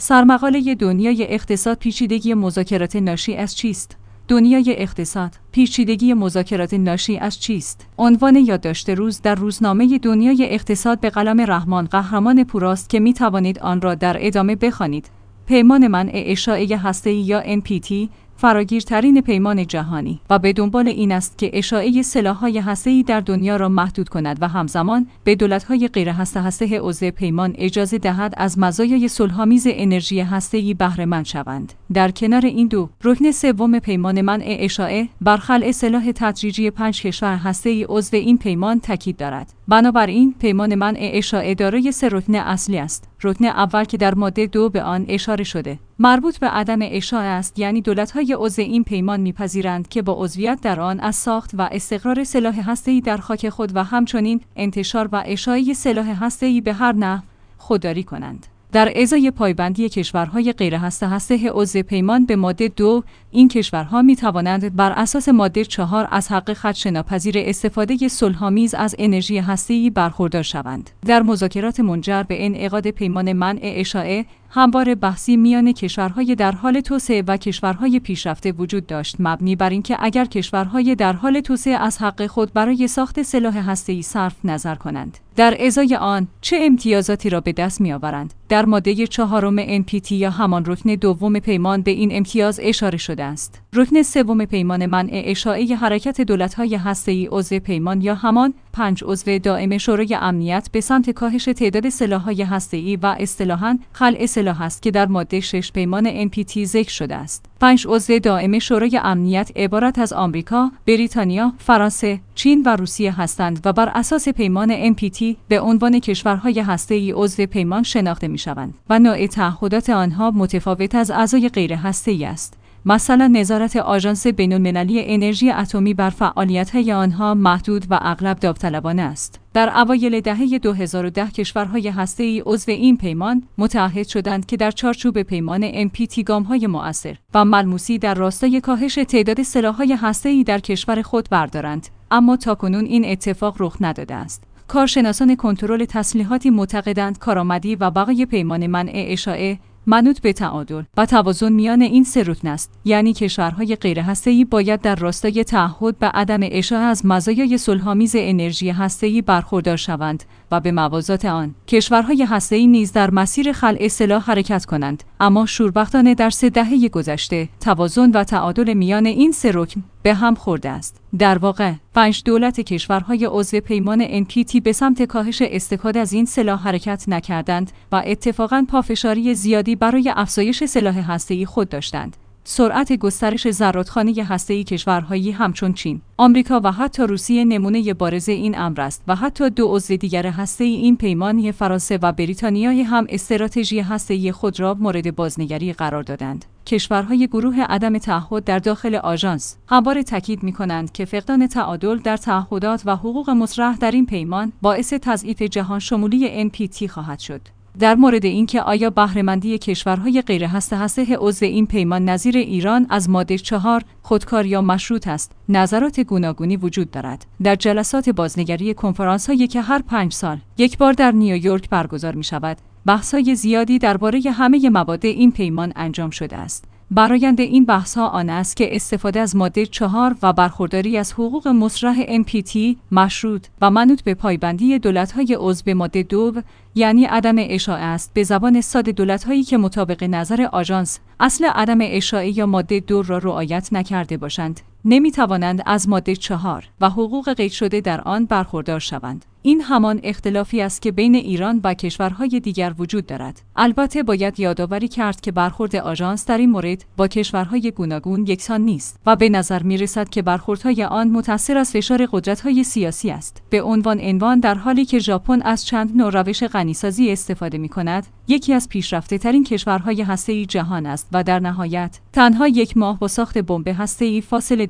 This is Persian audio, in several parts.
سرمقاله دنیای اقتصاد پیچیدگی مذاکرات ناشی از چیست؟ دنیای اقتصاد، پیچیدگی مذاکرات ناشی از چیست؟ عنوان یادداشت روز در روزنامه دنیای اقتصاد به قلم رحمان قهرمان پوراست که می توانید آن را در ادامه بخوانید. پیمان منع اشاعه هسته‌ای یا NPT فراگیرترین پیمان جهانی و به دنبال این است که اشاعه سلاح‌های هسته‌ای در دنیا را محدود کند و همزمان به دولت‌های غیرهسته عضو پیمان اجازه دهد از مزایای صلح‌آمیز انرژی هسته‌ای بهره مند شوند. در کنار این دو، رکن سوم پیمان منع اشاعه بر خلع سلاح تدریجی 5 کشور هسته‌ای عضو این پیمان تاکید دارد. بنابراین پیمان منع اشاعه دارای 3 رکن اصلی است. رکن اول که در ماده 2 به آن اشاره شده مربوط به عدم اشاعه است، یعنی دولت‌های عضو این پیمان می‌پذیرند که با عضویت در آن از ساخت و استقرار سلاح هسته‌ای در خاک خود و همچنین انتشار و اشاعه سلاح هسته‌ای به هر نحو خودداری کنند. در ازای پایبندی کشورهای غیرهسته عضو پیمان به ماده 2، این کشورها می توانند بر اساس ماده 4 از حق خدشه‌ناپذیر استفاده صلح‌آمیز از انرژی هسته‌ای برخوردار شوند. در مذاکرات منجر به انعقاد پیمان منع اشاعه، همواره بحثی میان کشورهای در حال توسعه و کشورهای پیشرفته وجود داشت، مبنی بر اینکه اگر کشورهای در حال توسعه از حق خود برای ساخت سلاح هسته‌ای صرف نظر کنند، در ازای آن چه امتیازاتی را به دست می‌آورند. در ماده 4 NPT یا همان رکن دوم پیمان به این امتیاز اشاره شده است. رکن سوم پیمان منع اشاعه حرکت دولت‌های هسته‌ای عضو پیمان یا همان 5 عضو دائم شورای امنیت به سمت کاهش تعداد سلاح‌های هسته‌ای و اصطلاحاً خلع سلاح است که در ماده 6 پیمان NPT ذکر شده است. 5 عضو دائم شورای امنیت عبارت از آمریکا، بریتانیا، فرانسه، چین و روسیه هستند و بر اساس پیمان NPT به عنوان کشورهای هسته‌ای عضو پیمان شناخته می‌شوند و نوع تعهدات آنها متفاوت از اعضای غیر هسته‌ای است. مثلا نظارت آژانس بین‌المللی انرژی اتمی بر فعالیت‌های آنها محدود و اغلب داوطلبانه است. در اوایل دهه 2010 کشورهای هسته‌ای عضو این پیمان متعهد شدند که در چارچوب پیمان NPT گام‌های مؤثر و ملموسی در راستای کاهش تعداد سلاح‌های هسته‌ای در کشور خود بردارند، اما تاکنون این اتفاق رخ نداده است. کارشناسان کنترل تسلیحاتی معتقدند کارآمدی و بقای پیمان منع اشاعه منوط به تعادل و توازن میان این 3 رکن است، یعنی کشورهای غیرهسته‌ای باید در راستای تعهد به عدم اشاعه از مزایای صلح‌آمیز انرژی هسته‌ای برخوردار شوند و به موازات آن کشورهای هسته‌ای نیز در مسیر خلع سلاح حرکت کنند. اما شوربختانه در 3 دهه گذشته توازن و تعادل میان این 3 رکن به هم خورده است. در واقع 5 دولت کشورهای عضو پیمان NPT به سمت کاهش استفاده از این سلاح حرکت نکردند و اتفاقاً پافشاری زیادی برای افزایش سلاح هسته‌ای خود داشتند. سرعت گسترش زرادخانه هسته‌ای کشورهایی همچون چین، آمریکا و حتی روسیه نمونه بارز این امر است و حتی 2 عضو دیگر هسته‌ای این پیمان فرانسه و بریتانیا هم استراتژی هسته‌ای خود را مورد بازنگری قرار دادند. کشورهای گروه عدم تعهد در داخل آژانس همواره تاکید می‌کنند که فقدان تعادل در تعهدات و حقوق مطرح در این پیمان باعث تضعیف جهان شمولی NPT خواهد شد. در مورد اینکه آیا بهره‌مندی کشورهای غیرهسته عضو این پیمان نظیر ایران از ماده 4 خودکار یا مشروط است، نظرات گوناگونی وجود دارد. در جلسات بازنگری کنفرانس‌هایی که هر 5 سال یک بار در نیویورک برگزار می‌شود، بحث‌های زیادی درباره همه مواد این پیمان انجام شده است. برآیند این بحث‌ها آن است که استفاده از ماده 4 و برخورداری از حقوق مطرح NPT مشروط و منوط به پایبندی دولت‌های عضو به ماده 2 یعنی عدم اشاعه است. به زبان ساده دولت‌هایی که مطابق نظر آژانس اصل عدم اشاعه یا ماده 2 را رعایت نکرده باشند، نمی‌توانند از ماده 4 و حقوق قید شده در آن برخوردار شوند. این همان اختلافی است که بین ایران و کشورهای دیگر وجود دارد. البته باید یادآوری کرد که برخورد آژانس در این مورد با کشورهای گوناگون یکسان نیست و به نظر می‌رسد که برخوردهای آن متأثر از فشار قدرت‌های سیاسی است. به عنوان در حالی که ژاپن از چند نوع روش غنیسازی استفاده می‌کند، یکی از پیشرفته‌ترین کشورهای هسته‌ای جهان است و در نهایت تنها 1 ماه با ساخت بمب هسته‌ای فاصله دارد،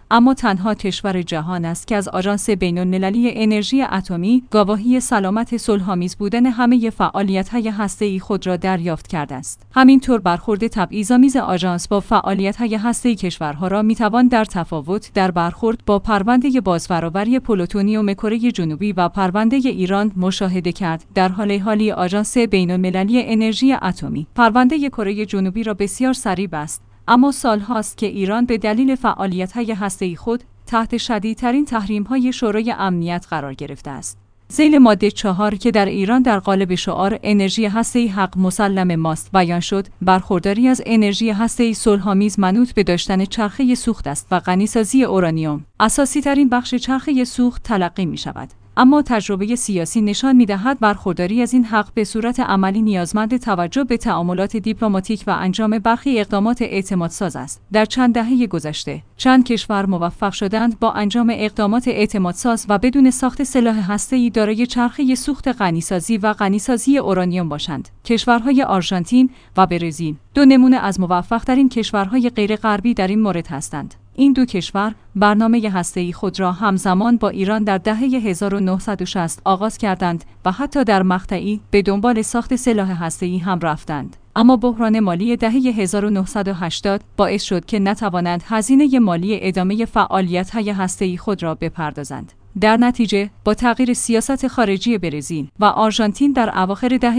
اما تنها کشور جهان است که از آژانس بین‌المللی انرژی اتمی گواهی سلامت صلح‌آمیز بودن همه فعالیت‌های هسته‌ای خود را دریافت کرده است. همینطور برخورد تبعیض‌آمیز آژانس با فعالیت‌های هسته‌ای کشورها را می‌توان در تفاوت در برخورد با پرونده بازفرآوری پلوتونیوم کره جنوبی و پرونده ایران مشاهده کرد. در حالی آژانس بین‌المللی انرژی اتمی پرونده کره جنوبی را بسیار سریع بست، اما سالهاست که ایران به دلیل فعالیت‌های هسته‌ای خود تحت شدیدترین تحریم‌های شورای امنیت قرار گرفته است. ذیل ماده 4 که در ایران در قالب شعار انرژی هسته‌ای حق مسلم ماست بیان شد، برخورداری از انرژی هسته‌ای صلح‌آمیز منوط به داشتن چرخه سوخت است و غنیسازی اورانیوم اساسی‌ترین بخش چرخه سوخت تلقی می‌شود. اما تجربه سیاسی نشان می‌دهد برخورداری از این حق به صورت عملی نیازمند توجه به تعاملات دیپلماتیک و انجام برخی اقدامات اعتمادساز است. در چند دهه گذشته، چند کشور موفق شدند با انجام اقدامات اعتمادساز و بدون ساخت سلاح هسته‌ای دارای چرخه سوخت غنیسازی و غنیسازی اورانیوم باشند. کشورهای آرژانتین و برزیل دو نمونه از موفق‌ترین کشورهای غیر غربی در این مورد هستند. این دو کشور برنامه هسته‌ای خود را همزمان با ایران در دهه 1960 آغاز کردند و حتی در مقطعی به دنبال ساخت سلاح هسته‌ای هم رفتند. اما بحران مالی دهه 1980 باعث شد که نتوانند هزینه مالی ادامه فعالیت‌های هسته‌ای خود را بپردازند. در نتیجه با تغییر سیاست خارجی برزیل و آرژانتین در اواخر دهه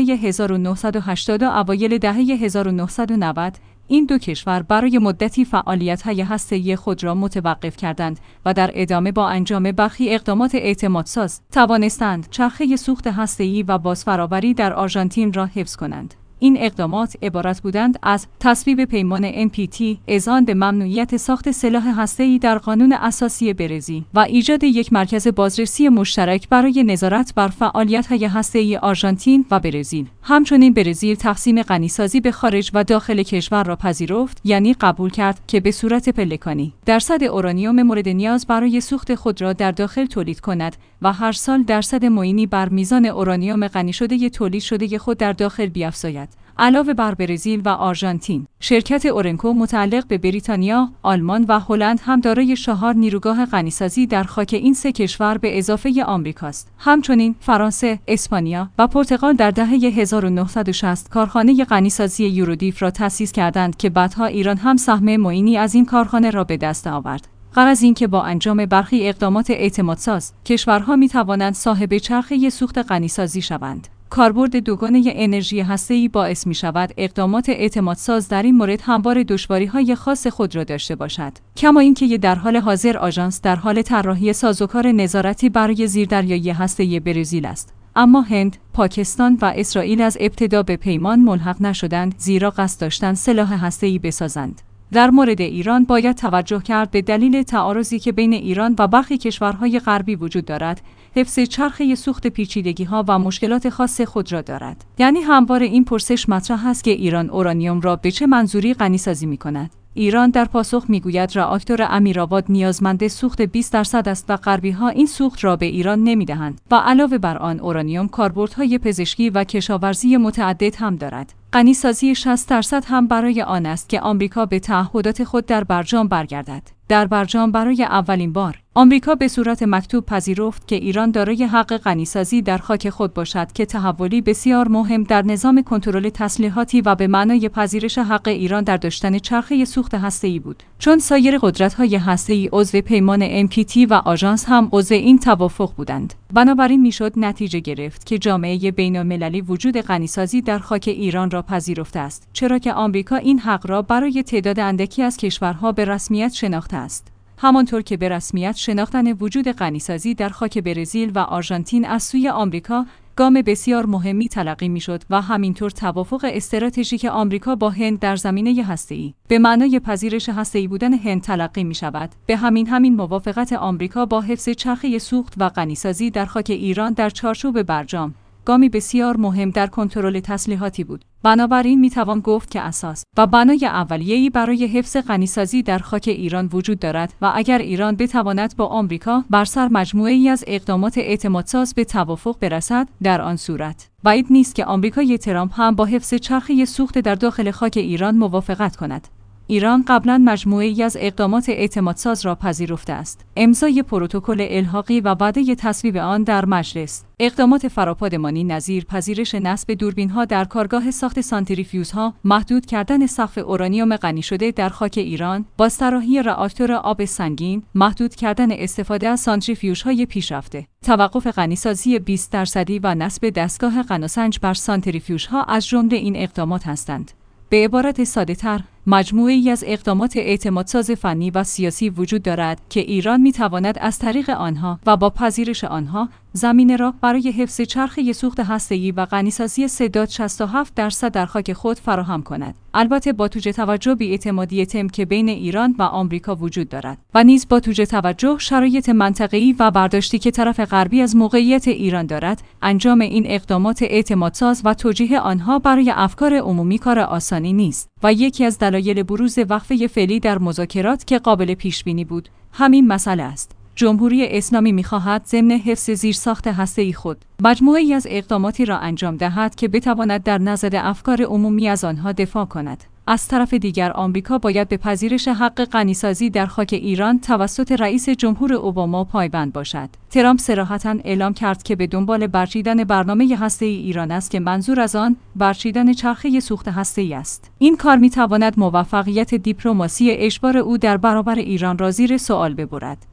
1980 و اوایل دهه 1990 این دو کشور برای مدتی فعالیت‌های هسته‌ای خود را متوقف کردند و در ادامه با انجام برخی اقدامات اعتمادساز توانستند چرخه سوخت هسته‌ای و بازفرآوری در آرژانتین را حفظ کنند. این اقدامات عبارت بودند از تصویب پیمان NPT، اذعان به ممنوعیت ساخت سلاح هسته‌ای در قانون اساسی برزیل و ایجاد یک مرکز بازرسی مشترک برای نظارت بر فعالیت‌های هسته‌ای آرژانتین و برزیل. همچنین برزیل تقسیم غنیسازی به خارج و داخل کشور را پذیرفت، یعنی قبول کرد که به صورت پلکانی درصد اورانیوم مورد نیاز برای سوخت خود را در داخل تولید کند و هر سال درصد معینی بر میزان اورانیوم غنی شده تولید شده خود در داخل بیفزاید. علاوه بر برزیل و آرژانتین، شرکت اورنکو متعلق به بریتانیا، آلمان و هلند هم دارای 4 نیروگاه غنیسازی در خاک این سه کشور به اضافه آمریکاست. همچنین فرانسه، اسپانیا و پرتغال در دهه 1960 کارخانه غنیسازی یورودیف را تأسیس کردند که بعدها ایران هم سهم معینی از این کارخانه را به دست آورد. غرض این که با انجام برخی اقدامات اعتمادساز، کشورها می توانند صاحب چرخه سوخت غنیسازی شوند. کاربرد دوگانه انرژی هسته‌ای باعث می شود اقدامات اعتمادساز در این مورد همواره دشواری‌های خاص خود را داشته باشد. کما اینکه در حال حاضر آژانس در حال طراحی سازوکار نظارتی برای زیردریایی هسته‌ای برزیل است. اما هند، پاکستان و اسرائیل از ابتدا به پیمان ملحق نشدند، زیرا قصد داشتند سلاح هسته‌ای بسازند. در مورد ایران باید توجه کرد به دلیل تعارضی که بین ایران و برخی کشورهای غربی وجود دارد، حفظ چرخه سوخت پیچیدگی‌ها و مشکلات خاص خود را دارد. یعنی همواره این پرسش مطرح است که ایران اورانیوم را به چه منظوری غنیسازی می‌کند؟ ایران در پاسخ میگوید رآکتور امیرآباد نیازمند سوخت 20% است و غربی‌ها این سوخت را به ایران نمی‌دهند و علاوه بر آن اورانیوم کاربردهای پزشکی و کشاورزی متعدد هم دارد. غنیسازی 60% هم برای آن است که آمریکا به تعهدات خود در برجام برگردد. در برجام برای اولین بار آمریکا به صورت مکتوب پذیرفت که ایران دارای حق غنیسازی در خاک خود باشد که تحولی بسیار مهم در نظام کنترل تسلیحاتی و به معنای پذیرش حق ایران در داشتن چرخه سوخت هسته‌ای بود. چون سایر قدرت‌های هسته‌ای عضو پیمان NPT و آژانس هم عضو این توافق بودند. بنابراین میشد نتیجه گرفت که جامعه بین‌المللی وجود غنیسازی در خاک ایران را پذیرفته است، چرا که آمریکا این حق را برای تعداد اندکی از کشورها به رسمیت شناخته است. همانطور که به رسمیت شناختن وجود غنیسازی در خاک برزیل و آرژانتین از سوی آمریکا گام بسیار مهمی تلقی میشد و همینطور توافق استراتژیک آمریکا با هند در زمینه هسته‌ای به معنای پذیرش هسته‌ای بودن هند تلقی می شود. به همین موافقت آمریکا با حفظ چرخه سوخت و غنیسازی در خاک ایران در چارچوب برجام گامی بسیار مهم در کنترل تسلیحاتی بود. بنابراین میتوان گفت که اساس و بنای اولیه‌ای برای حفظ غنیسازی در خاک ایران وجود دارد و اگر ایران بتواند با آمریکا بر سر مجموعه‌ای از اقدامات اعتمادساز به توافق برسد، در آن صورت بعید نیست که آمریکای ترامپ هم با حفظ چرخه سوخت در داخل خاک ایران موافقت کند. ایران قبلا مجموعه‌ای از اقدامات اعتمادساز را پذیرفته است. امضای پروتکل الحاقی و وعده تصویب آن در مجلس. اقدامات فراپادمانی نظیر پذیرش نصب دوربین‌ها در کارگاه ساخت سانتریفیوژها، محدود کردن سقف اورانیوم غنی شده در خاک ایران، بازطراحی راکتور آب سنگین، محدود کردن استفاده از سانتریفیوژهای پیشرفته، توقف غنیسازی 20% و نصب دستگاه غناسنج بر سانتریفیوژها از جمله این اقدامات هستند. به عبارت ساده‌تر، مجموعه‌ای از اقدامات اعتمادساز فنی و سیاسی وجود دارد که ایران می‌تواند از طریق آنها و با پذیرش آنها زمینه را برای حفظ چرخه سوخت هسته‌ای و غنیسازی 3.67% در خاک خود فراهم کند. البته با توجه توجه بی‌اعتمادی تام که بین ایران و آمریکا وجود دارد و نیز با توجه توجه شرایط منطقه‌ای و برداشتی که طرف غربی از موقعیت ایران دارد، انجام این اقدامات اعتمادساز و توجیه آنها برای افکار عمومی کار آسانی نیست و یکی از دلایل بروز وقفه فعلی در مذاکرات که قابل پیش‌بینی بود، همین مسئله است. جمهوری اسلامی می‌خواهد ضمن حفظ زیرساخت هسته‌ای خود مجموعه‌ای از اقداماتی را انجام دهد که بتواند در نظر افکار عمومی از آنها دفاع کند. از طرف دیگر آمریکا باید به پذیرش حق غنیسازی در خاک ایران توسط رئیس جمهور اوباما پایبند باشد. ترامپ صراحتاً اعلام کرد که به دنبال برچیدن برنامه هسته‌ای ایران است که منظور از آن برچیدن چرخه سوخت هسته‌ای است. این کار می‌تواند موفقیت دیپلماسی اجبار او در برابر ایران را زیر سوال ببرد.